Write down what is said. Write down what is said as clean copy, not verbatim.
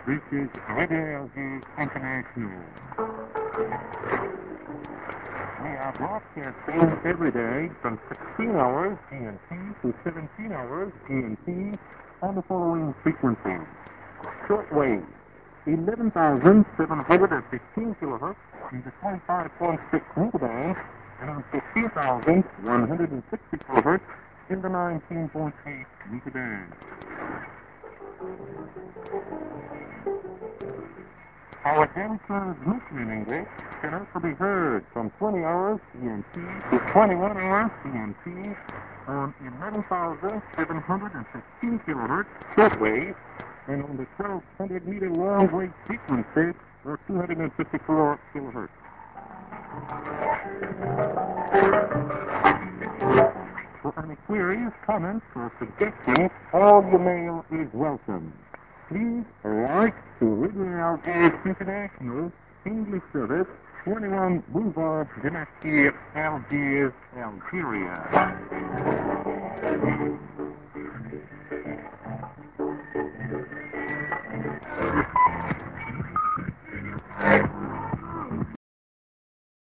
This is Radio LG International. We are broadcasting every day from 16 hours GMT to 17 hours GMT on the following frequencies. Shortwave, 11,715 kilohertz in the 25.6 meter band and on 15,160 kilohertz in the 19.8 meter band. Our daily transmission in English can also be heard from 20 hours GMT to 21 hours GMT on 11,715 kilohertz shortwave and on the 1,200 meter long wave frequency or 254 kilohertz. For any queries, comments, or suggestions, all your mail is welcome. Please write to Radio LG International, English Service, 21 Boulevard de Massy, Algiers, Algeria.